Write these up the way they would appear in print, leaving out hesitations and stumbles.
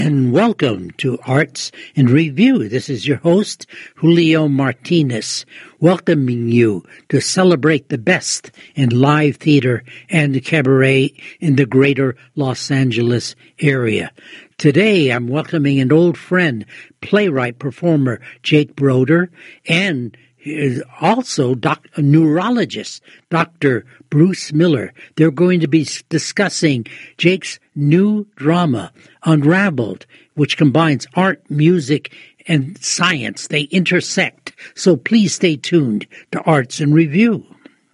And welcome to Arts in Review. This is your host, Julio Martinez, welcoming you to celebrate the best in live theater and cabaret in the greater Los Angeles area. Today, I'm welcoming an old friend, playwright, performer Jake Broder, and also a neurologist, Dr. Bruce Miller. They're going to be discussing Jake's new drama, Unraveled, which combines art, music, and science. They intersect. So please stay tuned to Arts in Review.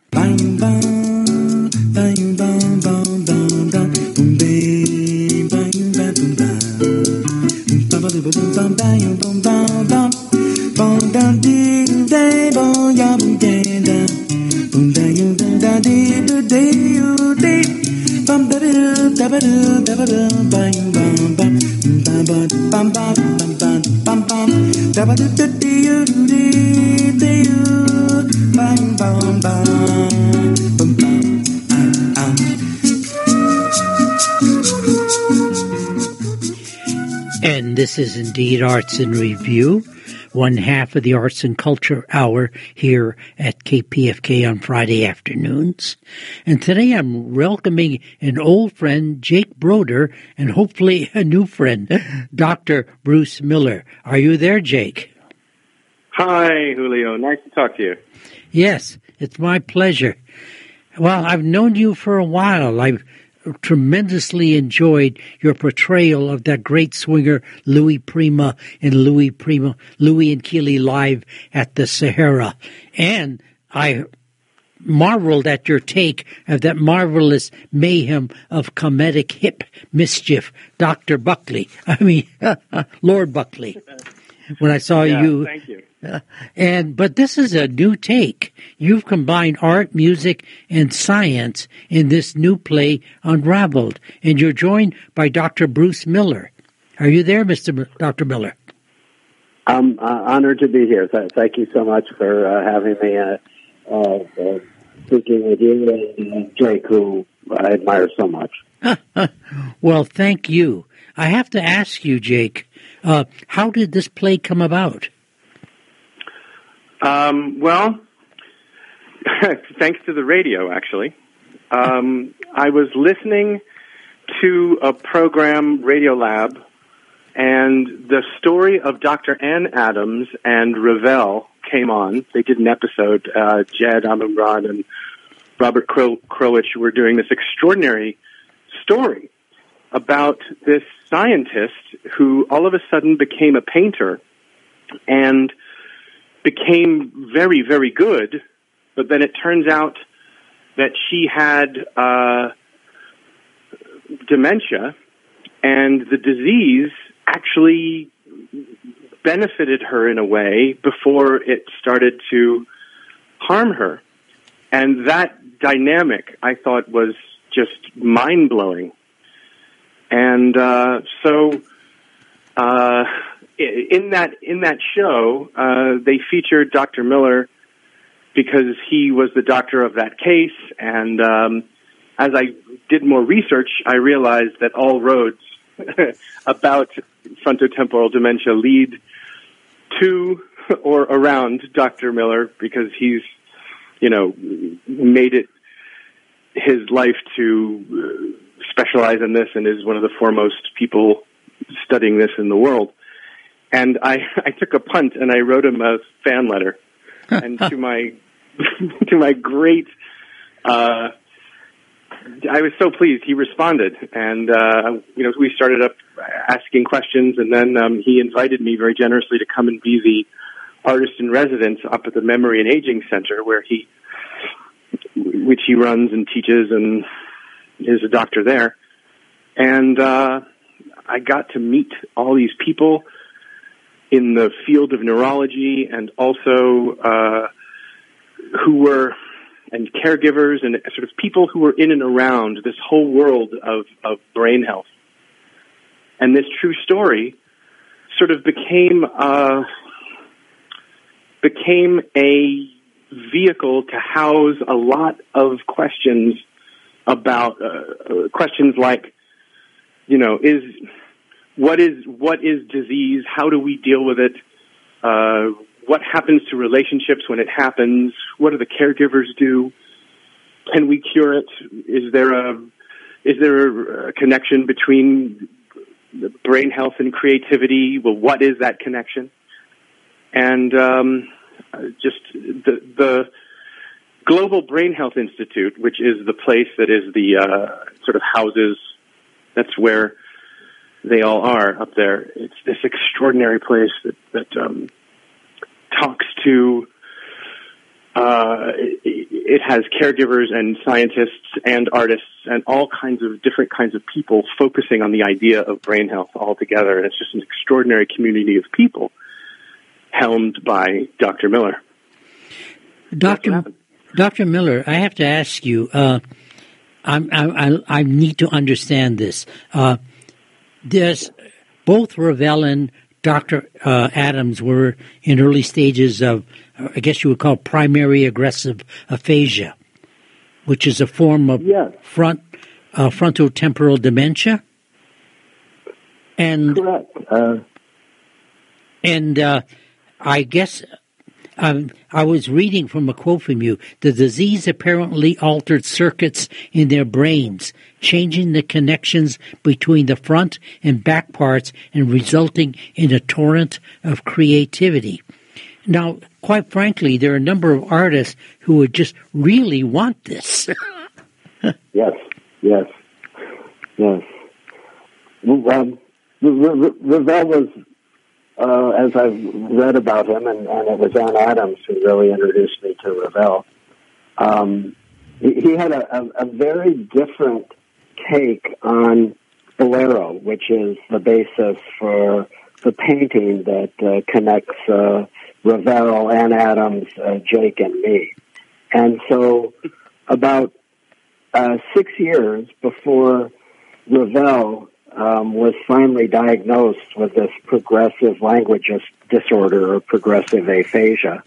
And this is indeed Arts in Review, one half of the Arts and Culture Hour here at KPFK on Friday afternoons. And today I'm welcoming an old friend, Jake Broder, and hopefully a new friend, Dr. Bruce Miller. Are you there, Jake? Hi, Julio. Nice to talk to you. Yes, it's my pleasure. Well, I've known you for a while. I've tremendously enjoyed your portrayal of that great swinger Louis Prima in Louis and Keely Live at the Sahara. And I marveled at your take of that marvelous mayhem of comedic hip mischief, Dr. Buckley. Lord Buckley. When I saw you. Thank you. But this is a new take. You've combined art, music, and science in this new play, Unraveled. And you're joined by Dr. Bruce Miller. Are you there, Dr. Miller? I'm honored to be here. Thank you so much for having me speaking with you and Jake, who I admire so much. Well, thank you. I have to ask you, Jake, how did this play come about? Well, thanks to the radio, actually. I was listening to a program, Radiolab, and the story of Dr. Ann Adams and Ravel came on. They did an episode. Jed Amamrad and Robert Krowich were doing this extraordinary story about this scientist who all of a sudden became a painter and became very, very good, but then it turns out that she had dementia, and the disease actually benefited her in a way before it started to harm her. And that dynamic, I thought, was just mind-blowing. And so in that show, they featured Dr. Miller because he was the doctor of that case. And as I did more research, I realized that all roads about frontotemporal dementia lead to or around Dr. Miller, because he's, made it his life to specialize in this and is one of the foremost people studying this in the world. And I took a punt and I wrote him a fan letter. And to my great, I was so pleased. He responded, and we started up asking questions, and then he invited me very generously to come and be the artist in residence up at the Memory and Aging Center, which he runs and teaches and is a doctor there. And I got to meet all these people in the field of neurology, and also who were, and caregivers and sort of people who were in and around this whole world of brain health. And this true story sort of became a vehicle to house a lot of questions about questions like, what is disease? How do we deal with it? What happens to relationships when it happens? What do the caregivers do? Can we cure it? Is there a connection between brain health and creativity? Well, what is that connection? And just the Global Brain Health Institute, which is the place that is the sort of houses, that's where they all are up there. It's this extraordinary place that talks to, it has caregivers and scientists and artists and all kinds of different kinds of people focusing on the idea of brain health all together. And it's just an extraordinary community of people helmed by Dr. Miller. Dr. Miller, I have to ask you, I need to understand this. There's both Ravel and Dr. Adams were in early stages of, I guess you would call primary aggressive aphasia, which is a form of frontotemporal dementia. And correct. I guess I was reading from a quote from you. The disease apparently altered circuits in their brains, changing the connections between the front and back parts and resulting in a torrent of creativity. Now, quite frankly, there are a number of artists who would just really want this. Yes. Ravel was, as I've read about him, and it was Ann Adams who really introduced me to Ravel. He had a very different take on Bolero, which is the basis for the painting that connects Ravel, Ann Adams, Jake, and me. And so about 6 years before Ravel was finally diagnosed with this progressive language disorder or progressive aphasia,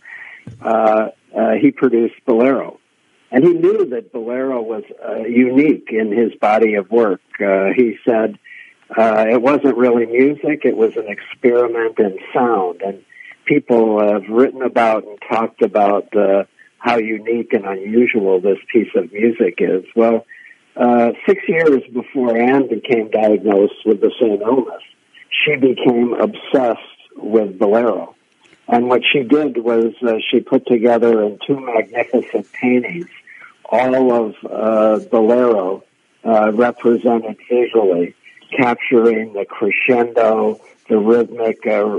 he produced Bolero. And he knew that Bolero was unique in his body of work. He said it wasn't really music, it was an experiment in sound. And people have written about and talked about how unique and unusual this piece of music is. Well, 6 years before Anne became diagnosed with the same illness, she became obsessed with Bolero. And what she did was she put together in two magnificent paintings all of Bolero represented visually, capturing the crescendo, the rhythmic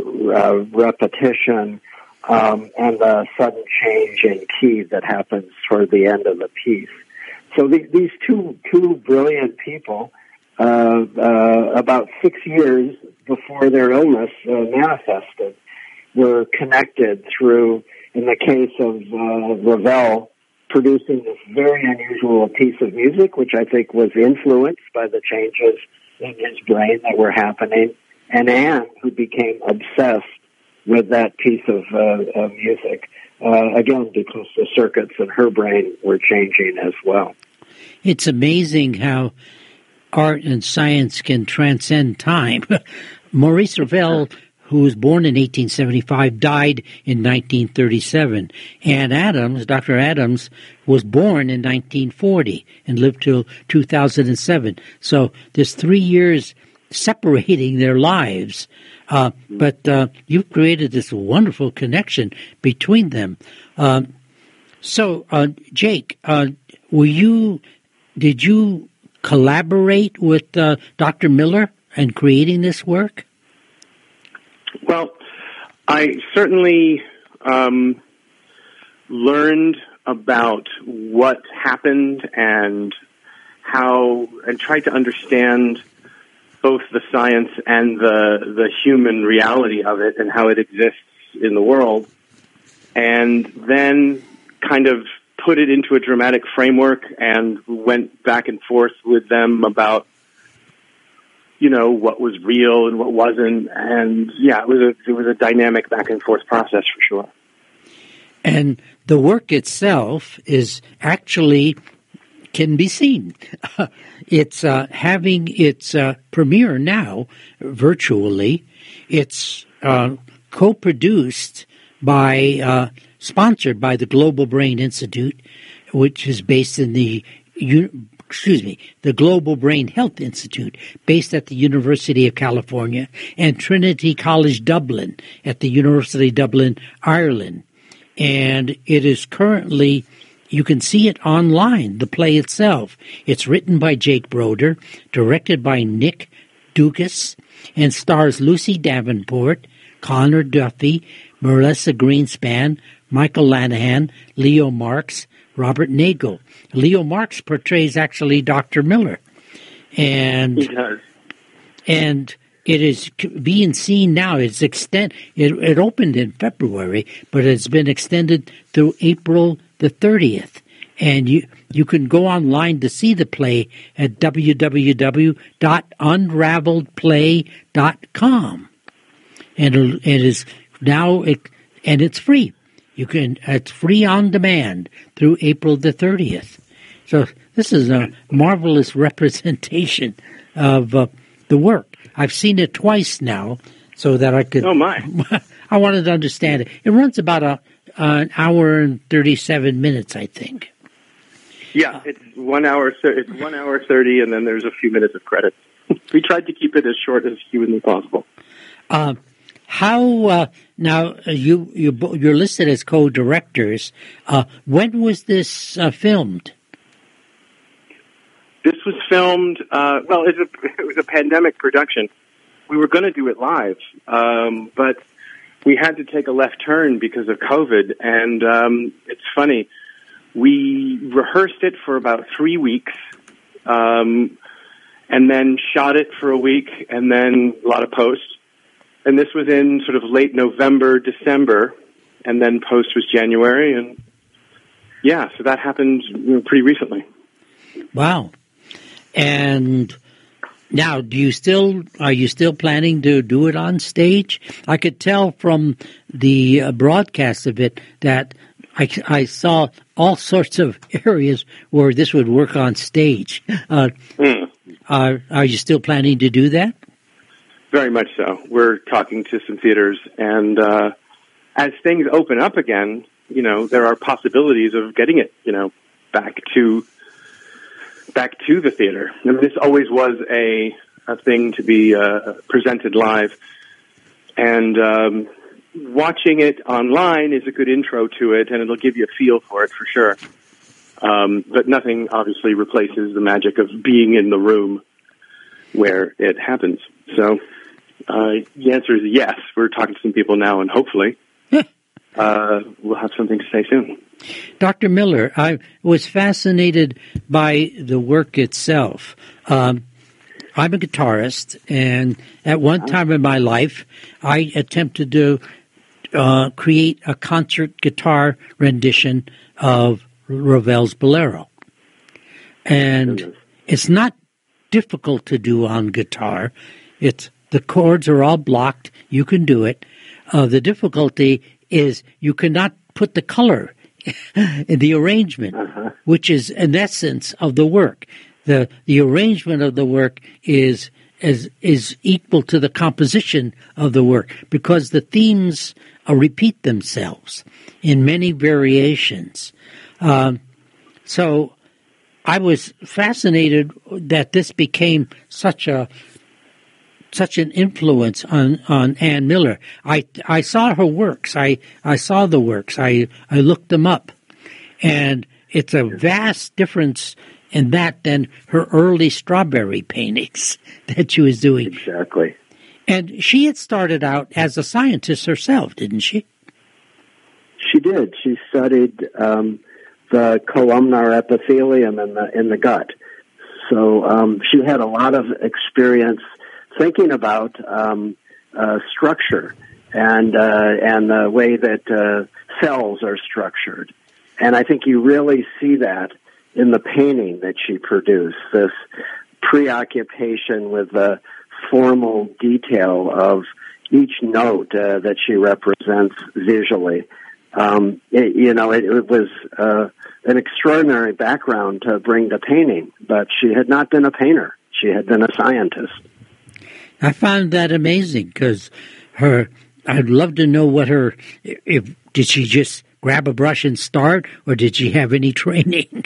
repetition, and the sudden change in key that happens toward the end of the piece. So these two brilliant people, about 6 years before their illness manifested, were connected through, in the case of Ravel, producing this very unusual piece of music, which I think was influenced by the changes in his brain that were happening, and Anne, who became obsessed with that piece of music, again, because the circuits in her brain were changing as well. It's amazing how art and science can transcend time. Maurice Ravel, who was born in 1875, died in 1937. Anne Adams, Dr. Adams, was born in 1940 and lived till 2007. So there's 3 years separating their lives. But you've created this wonderful connection between them. So, Jake, did you collaborate with Dr. Miller in creating this work? Well, I certainly learned about what happened and tried to understand both the science and the human reality of it and how it exists in the world, and then kind of put it into a dramatic framework and went back and forth with them about, what was real and what wasn't. And yeah, it was a dynamic back and forth process for sure. And the work itself is actually can be seen. It's having its premiere now virtually. It's co-produced by, sponsored by the Global Brain Institute, which is based in the Global Brain Health Institute, based at the University of California, and Trinity College Dublin at the University of Dublin, Ireland. And it is currently, you can see it online, the play itself. It's written by Jake Broder, directed by Nick Dukas, and stars Lucy Davenport, Connor Duffy, Melissa Greenspan, Michael Lanahan, Leo Marks, Robert Nagel. Leo Marks portrays actually Dr. Miller. And he does. And it is being seen now. It opened in February, but it's been extended through April the 30th. And you can go online to see the play at www.unraveledplay.com. And it is now, and it's free. It's free on demand through April the 30th. So this is a marvelous representation of the work. I've seen it twice now, so that I could. Oh my! I wanted to understand it. It runs about an hour and 37 minutes, I think. Yeah, it's 1 hour. It's 1 hour 30, and then there's a few minutes of credits. We tried to keep it as short as humanly possible. How now? You're listed as co-directors. When was this filmed? This was filmed. Well, it was a pandemic production. We were going to do it live, but we had to take a left turn because of COVID. And it's funny. We rehearsed it for about 3 weeks, and then shot it for a week, and then a lot of post. And this was in sort of late November, December, and then post was January. And yeah, so that happened pretty recently. Wow. And now, are you still planning to do it on stage? I could tell from the broadcast of it that I saw all sorts of areas where this would work on stage. Are you still planning to do that? Very much so. We're talking to some theaters, and as things open up again, there are possibilities of getting it, back to the theater. I mean, this always was a thing to be presented live, and watching it online is a good intro to it, and it'll give you a feel for it for sure. But nothing obviously replaces the magic of being in the room where it happens. So the answer is yes. We're talking to some people now, and hopefully we'll have something to say soon. Dr. Miller, I was fascinated by the work itself. I'm a guitarist, and at one time in my life, I attempted to create a concert guitar rendition of Ravel's Bolero. And it's not difficult to do on guitar. The chords are all blocked. You can do it. The difficulty is you cannot put the color in the arrangement, which is an essence of the work. The arrangement of the work is equal to the composition of the work because the themes repeat themselves in many variations. So I was fascinated that this became such an influence on Ann Miller. I saw her works. I saw the works. I looked them up, and it's a vast difference in that than her early strawberry paintings that she was doing. Exactly. And she had started out as a scientist herself, didn't she? She did. She studied the columnar epithelium in the gut. So she had a lot of experience thinking about structure and the way that cells are structured. And I think you really see that in the painting that she produced, this preoccupation with the formal detail of each note that she represents visually. It was an extraordinary background to bring to painting, but she had not been a painter. She had been a scientist. I found that amazing because I'd love to know did she just grab a brush and start, or did she have any training?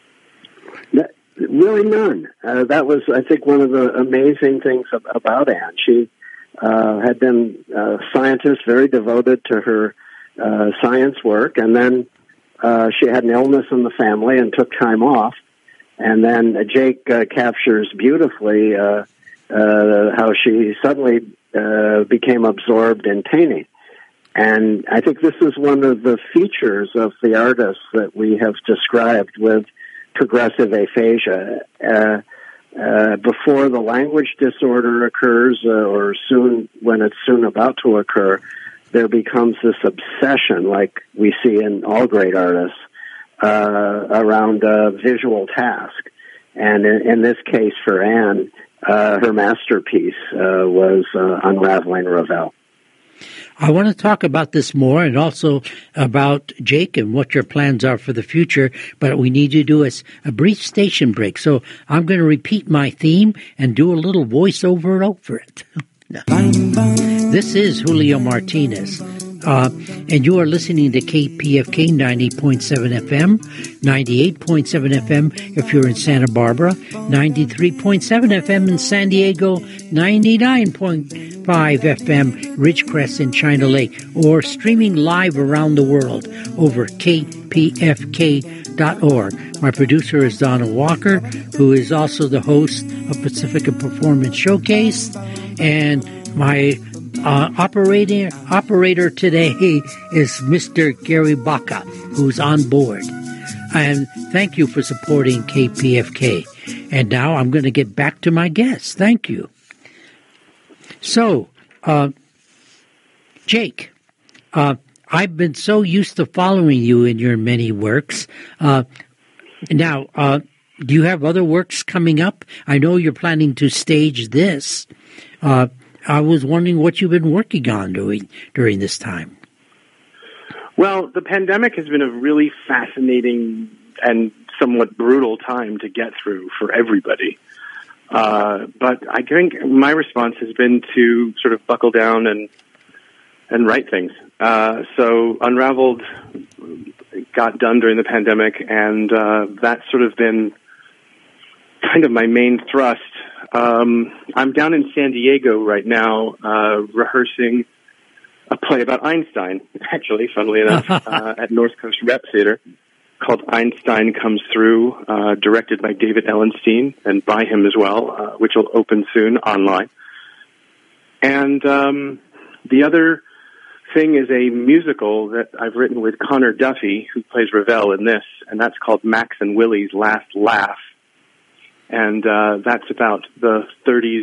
Really none. That was, I think, one of the amazing things about Anne. She had been a scientist, very devoted to her science work, and then she had an illness in the family and took time off. And then Jake captures beautifully how she suddenly became absorbed in painting. And I think this is one of the features of the artist that we have described with progressive aphasia. Before the language disorder occurs, or when it's soon about to occur, there becomes this obsession, like we see in all great artists, around a visual task. And in this case, for Anne, her masterpiece was Unraveling Ravel. I want to talk about this more and also about Jake and what your plans are for the future, but we need to do a brief station break. So I'm going to repeat my theme and do a little voiceover over it. This is Julio Martinez, and you are listening to KPFK 90.7 FM, 98.7 FM if you're in Santa Barbara, 93.7 FM in San Diego, 99.5 FM Ridgecrest in China Lake, or streaming live around the world over kpfk.org. My producer is Donna Walker, who is also the host of Pacifica Performance Showcase, and my operator today is Mr. Gary Baca, who's on board. And thank you for supporting KPFK. And now I'm going to get back to my guests. Thank you. So, Jake, I've been so used to following you in your many works. Now, do you have other works coming up? I know you're planning to stage this. I was wondering what you've been working on during this time. Well, the pandemic has been a really fascinating and somewhat brutal time to get through for everybody. But I think my response has been to sort of buckle down and write things. So Unraveled got done during the pandemic, and that's sort of been kind of my main thrust. I'm down in San Diego right now, rehearsing a play about Einstein, actually, funnily enough, at North Coast Rep Theater, called Einstein Comes Through, directed by David Ellenstein, and by him as well, which will open soon online. And the other thing is a musical that I've written with Connor Duffy, who plays Ravel in this, and that's called Max and Willie's Last Laugh. And that's about the 30s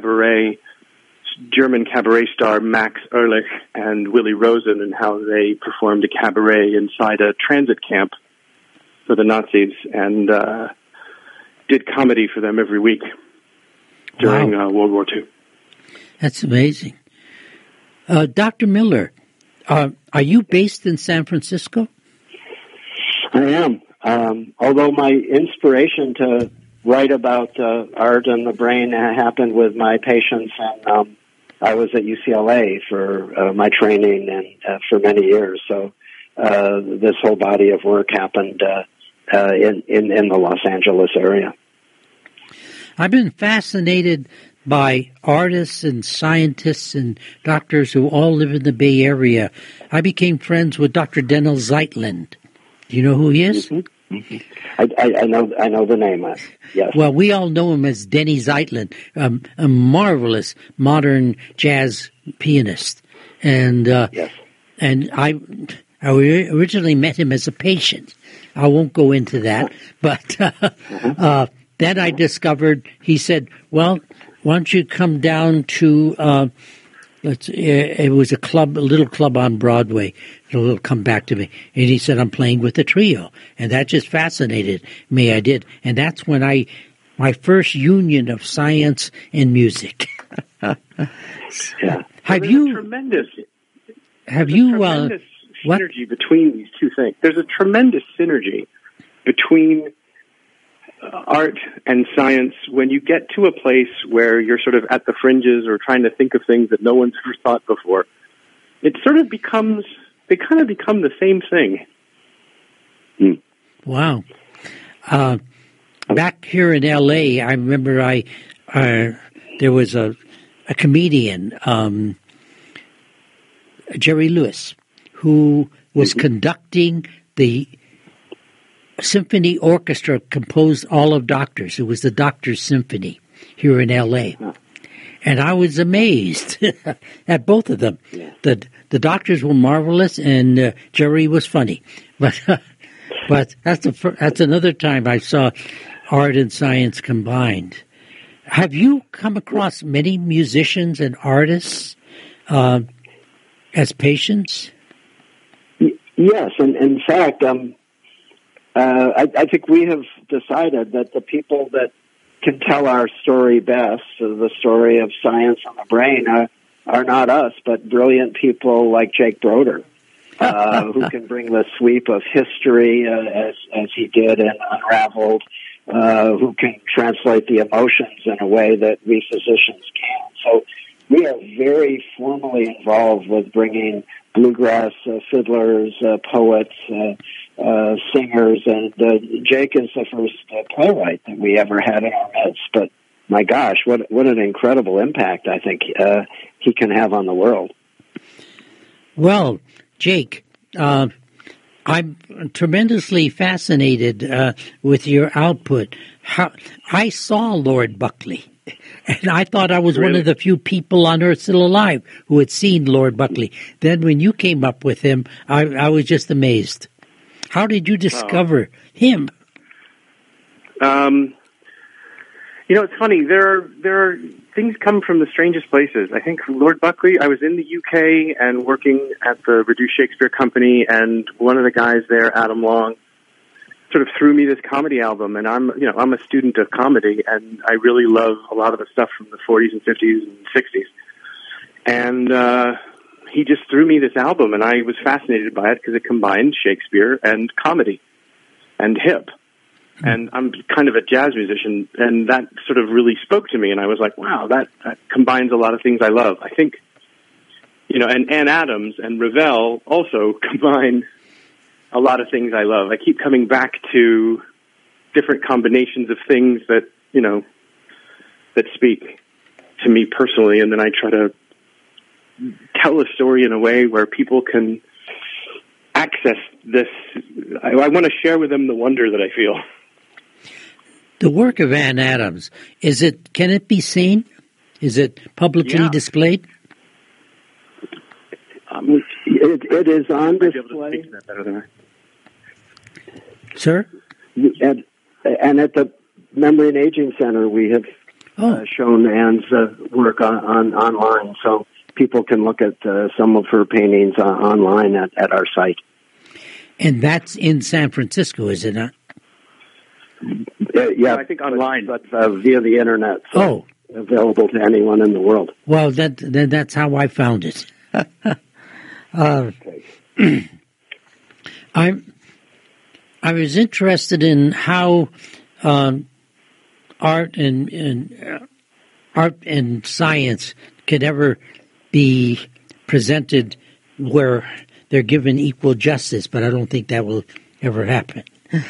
German cabaret star Max Ehrlich and Willy Rosen, and how they performed a cabaret inside a transit camp for the Nazis, and did comedy for them every week during World War II. That's amazing. Dr. Miller, are you based in San Francisco? I am. Although my inspiration to write about art and the brain happened with my patients, and I was at UCLA for my training and for many years. So this whole body of work happened in the Los Angeles area. I've been fascinated by artists and scientists and doctors who all live in the Bay Area. I became friends with Dr. Dennis Zeitlin. Do you know who he is? Mm-hmm. Mm-hmm. I know the name. Yes. Well, we all know him as Denny Zeitlin, a marvelous modern jazz pianist, and yes. And I originally met him as a patient. I won't go into that, but then I discovered he said, "Well, why don't you come down to?" It was a little club on Broadway. It'll come back to me. And he said, I'm playing with a trio. And that just fascinated me. I did. And that's when my first union of science and music. Yeah. Have you tremendous synergy between these two things. There's a tremendous synergy between art and science, when you get to a place where you're sort of at the fringes or trying to think of things that no one's ever thought before, it sort of becomes, they kind of become the same thing. Wow. Back here in L.A., I remember there was a comedian, Jerry Lewis, who was conducting the symphony orchestra composed all of Doctors. It was the Doctors Symphony here in L.A. And I was amazed at both of them. The Doctors were marvelous, and Jerry was funny. But that's another time I saw art and science combined. Have you come across many musicians and artists as patients? Yes, and in fact, I think we have decided that the people that can tell our story best, the story of science and the brain, are not us, but brilliant people like Jake Broder, who can bring the sweep of history as he did in Unraveled, who can translate the emotions in a way that we physicians can't. So we are very formally involved with bringing bluegrass fiddlers, poets, singers, and Jake is the first playwright that we ever had in our midst. But my gosh, what an incredible impact I think he can have on the world. Well, Jake, I'm tremendously fascinated with your output. I saw Lord Buckley, and I thought I was one of the few people on Earth still alive who had seen Lord Buckley. Then when you came up with him, I was just amazed. How did you discover him? It's funny. There are things come from the strangest places. I think Lord Buckley, I was in the UK and working at the Reduced Shakespeare Company, and one of the guys there, Adam Long, sort of threw me this comedy album, and I'm a student of comedy, and I really love a lot of the stuff from the 40s and 50s and 60s. And he just threw me this album, and I was fascinated by it because it combined Shakespeare and comedy and hip. And I'm kind of a jazz musician, and that sort of really spoke to me, and I was like, wow, that combines a lot of things I love. I think, and Ann Adams and Ravel also combine a lot of things I love. I keep coming back to different combinations of things that, that speak to me personally, and then I try to tell a story in a way where people can access this. I want to share with them the wonder that I feel. The work of Ann Adams, can it be seen? Is it publicly displayed? It is on display. Sir? And at the Memory and Aging Center, we have shown Ann's work online, so people can look at some of her paintings online at our site. And that's in San Francisco, is it not? Yeah, I think online, but via the internet. So available to anyone in the world. Well, that's how I found it. I was interested in how art and science could ever be presented where they're given equal justice, but I don't think that will ever happen.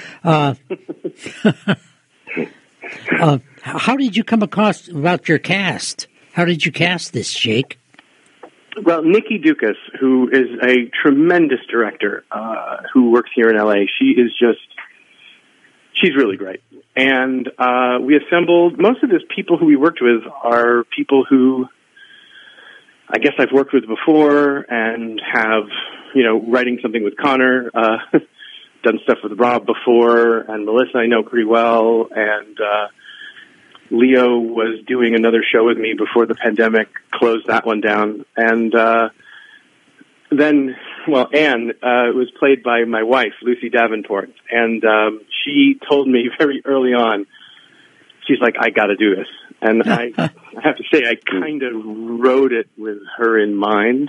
How did you come across about your cast? How did you cast this, Jake? Well, Nikki Dukas, who is a tremendous director who works here in LA, she's really great. And we assembled, most of these people who we worked with are people who I guess I've worked with before and have, writing something with Connor, done stuff with Rob before, and Melissa I know pretty well, and Leo was doing another show with me before the pandemic closed that one down. And then, Anne was played by my wife, Lucy Davenport, and she told me very early on, she's like, I got to do this. And I have to say, I kind of wrote it with her in mind.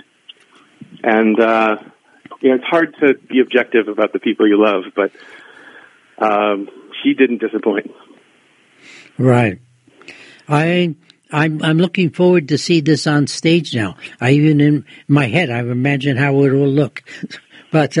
And, it's hard to be objective about the people you love, but she didn't disappoint. Right. I'm looking forward to see this on stage now. I even in my head I imagine how it will look, but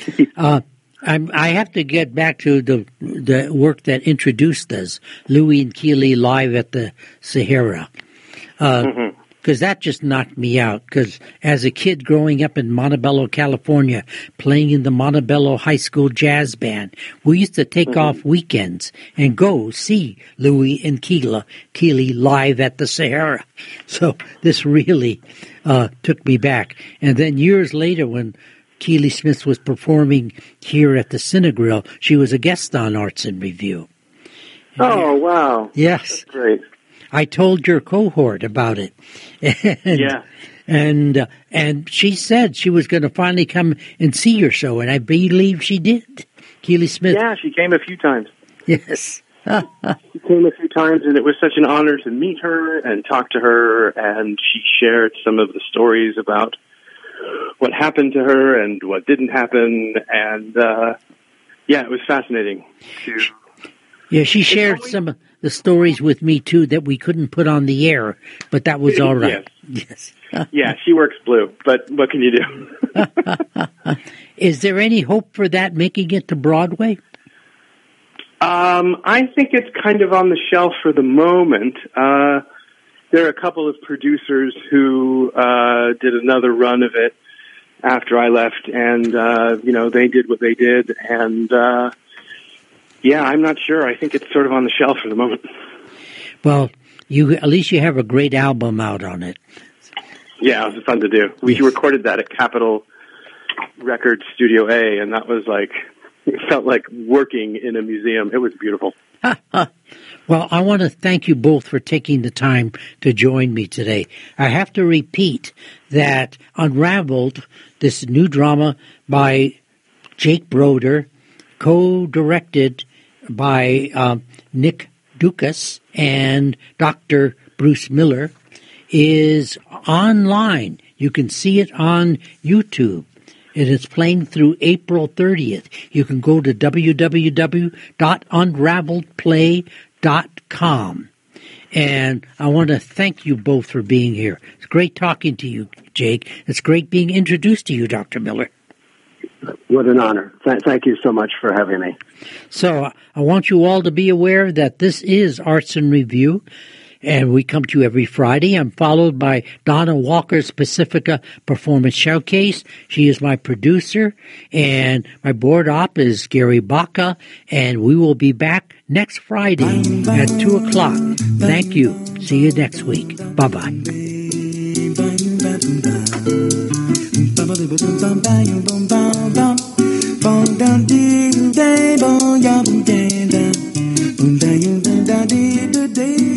I have to get back to the work that introduced us, Louie and Keely live at the Sahara, because that just knocked me out. Because as a kid growing up in Montebello, California, playing in the Montebello High School Jazz Band, we used to take off weekends and go see Louie and Keely live at the Sahara. So this really took me back. And then years later, when Keely Smith was performing here at the Cinegrill, she was a guest on Arts in Review. Oh, wow. Yes. That's great. I told your cohort about it. And she said she was going to finally come and see your show, and I believe she did. Keely Smith. Yeah, she came a few times. Yes. She came a few times, and it was such an honor to meet her and talk to her, and she shared some of the stories about what happened to her and what didn't happen, and it was fascinating. She shared some of the stories with me too that we couldn't put on the air, but that was all right. Yes. Yeah, she works blue, but what can you do? Is there any hope for that making it to Broadway? I think it's kind of on the shelf for the moment. There are a couple of producers who did another run of it after I left, and they did what they did, and I'm not sure. I think it's sort of on the shelf for the moment. Well, at least you have a great album out on it. Yeah, it was fun to do. We recorded that at Capitol Records Studio A, and that was it felt like working in a museum. It was beautiful. Well, I want to thank you both for taking the time to join me today. I have to repeat that Unraveled, this new drama by Jake Broder, co-directed by Nick Dukas and Dr. Bruce Miller, is online. You can see it on YouTube. It is playing through April 30th. You can go to www.unraveledplay.com. And I want to thank you both for being here. It's great talking to you, Jake. It's great being introduced to you, Dr. Miller. What an honor. Thank you so much for having me. So I want you all to be aware that this is Arts in Review, and we come to you every Friday. I'm followed by Donna Walker's Pacifica Performance Showcase. She is my producer, and my board op is Gary Baca, and we will be back next Friday at 2 o'clock. Thank you. See you next week. Bye-bye. Bum,